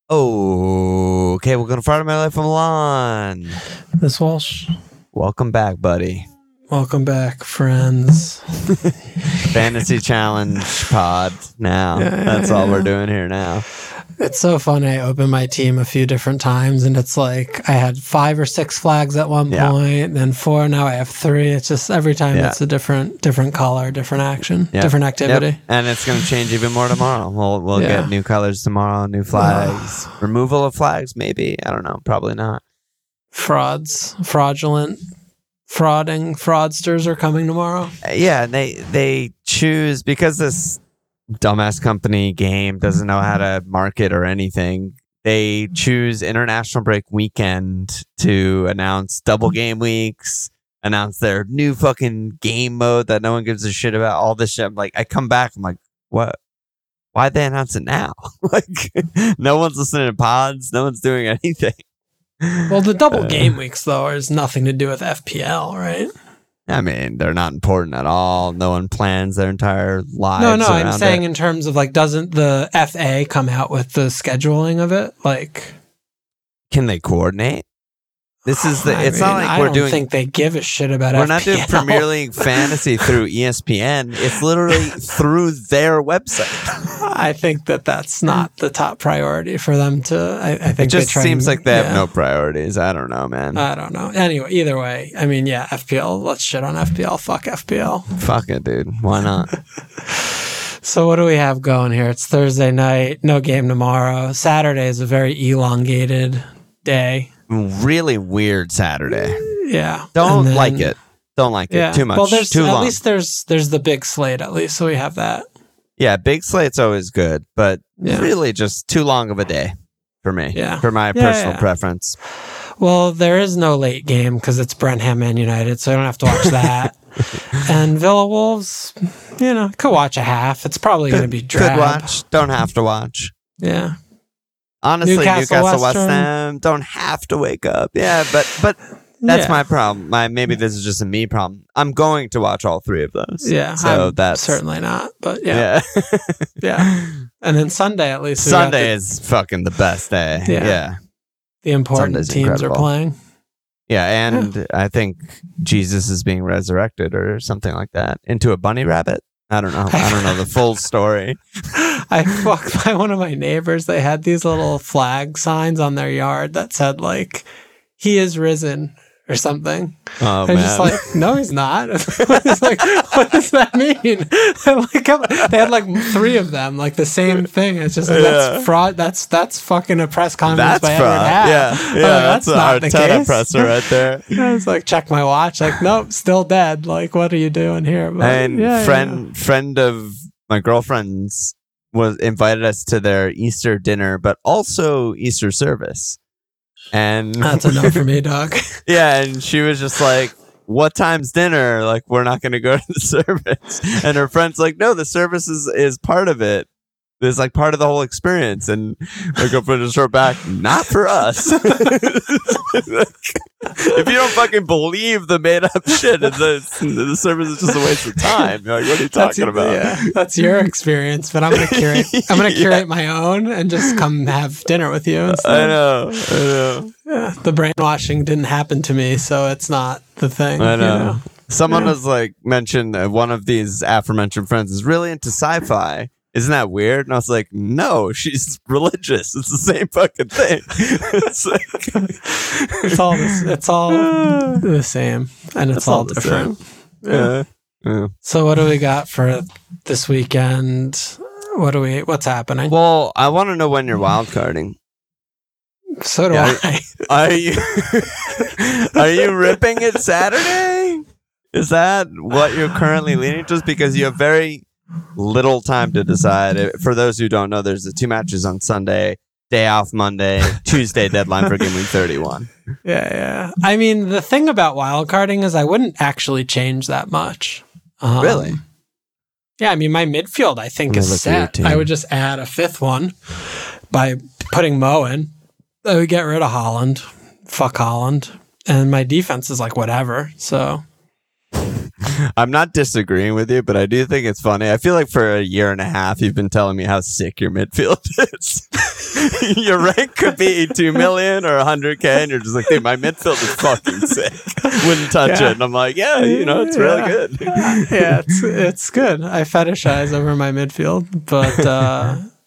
Oh, okay. Welcome to Friday My Life on Lawn. Miss Walsh. Welcome back, buddy. Welcome back, friends. Fantasy Challenge pod now. That's all we're doing here now. It's so fun. I opened my team a few different times, and it's like I had 5 or 6 flags at one point, then 4. Now I have 3. It's just every time it's a different color, different action, different activity. Yep. And it's going to change even more tomorrow. We'll get new colors tomorrow, new flags, removal of flags, maybe. I don't know. Probably not. Fraudsters are coming tomorrow. Yeah, they choose, because this dumbass company game doesn't know how to market or anything. They choose International Break weekend to announce double game weeks, announce their new fucking game mode that no one gives a shit about, all this shit. I'm like, I come back, I'm like, what? Why'd they announce it now? Like, no one's listening to pods, no one's doing anything. Well, the double game weeks, though, has nothing to do with FPL, right? I mean, they're not important at all. No one plans their entire lives. No, I'm saying in terms of, like, doesn't the FA come out with the scheduling of it? Like, can they coordinate? This is it's not like I we're doing. I don't think they give a shit about FPL. We're not doing Premier League fantasy through ESPN. It's literally through their website. I think that's not the top priority for them to. I think it just seems like they have no priorities. I don't know, man. I don't know. Anyway, either way, I mean, FPL. Let's shit on FPL. Fuck FPL. Fuck it, dude. Why not? So what do we have going here? It's Thursday night. No game tomorrow. Saturday is a very elongated day. Really weird Saturday. Yeah. Don't like it. Too much. Well, too long. At least there's the big slate, at least, so we have that. Yeah, big slate's always good, but really just too long of a day for me. Yeah. For my personal preference. Well, there is no late game because it's Brentford Man United, so I don't have to watch that. And Villa Wolves, could watch a half. It's probably going to be drab. Could watch. Don't have to watch. Yeah. Honestly, Newcastle West Ham, don't have to wake up. Yeah, but that's my problem. Maybe this is just a me problem. I'm going to watch all 3 of those. Yeah, so that's certainly not. But yeah. And then Sunday, at least. Sunday is fucking the best day. Yeah. The important teams are playing. Yeah, and I think Jesus is being resurrected or something like that into a bunny rabbit. I don't know. I don't know the full story. I fucked by one of my neighbors. They had these little flag signs on their yard that said, like, "He is risen" or something. Oh, man. Just like, no, he's not. It's like, what does that mean? They had like 3 of them, like the same thing. It's just like, that's fraud. That's fucking a press conference by Edward Howe. Yeah, that's not the case. Presser right there. I was like, check my watch. Like, nope, still dead. Like, what are you doing here? But, and friend of my girlfriend's invited us to their Easter dinner, but also Easter service. And that's a no for me, dog. Yeah, and she was just like, what time's dinner? Like, we're not going to go to the service. And her friend's like, no, the service is part of it. It's like part of the whole experience. And my girlfriend just wrote back, not for us. If you don't fucking believe the made up shit, the service is just a waste of time. You're like, what are you talking about? Yeah, that's your experience, but I'm gonna curate. I'm gonna curate my own and just come have dinner with you instead. I know. Yeah, the brainwashing didn't happen to me, so it's not the thing. I know. Someone was like mentioned one of these aforementioned friends is really into sci-fi. Isn't that weird? And I was like, no, she's religious. It's the same fucking thing. It's all the same, and it's all different. Yeah. So what do we got for this weekend? What's happening? Well, I want to know when you're wildcarding. So do I. Are you ripping it Saturday? Is that what you're currently leaning? Just because you have very little time to decide. For those who don't know, there's the 2 matches on Sunday, day off Monday, Tuesday deadline for game week 31. Yeah. I mean, the thing about wildcarding is I wouldn't actually change that much. Really? Yeah, I mean, my midfield, I think, is set. I would just add a 5th one by putting Mo in. I would get rid of Haaland. Fuck Haaland. And my defense is like whatever, so... I'm not disagreeing with you, but I do think it's funny. I feel like for a year and a half, you've been telling me how sick your midfield is. Your rank could be 2 million or 100K, and you're just like, dude, my midfield is fucking sick. Wouldn't touch it. And I'm like, yeah, it's really good. Yeah, it's good. I fetishize over my midfield, but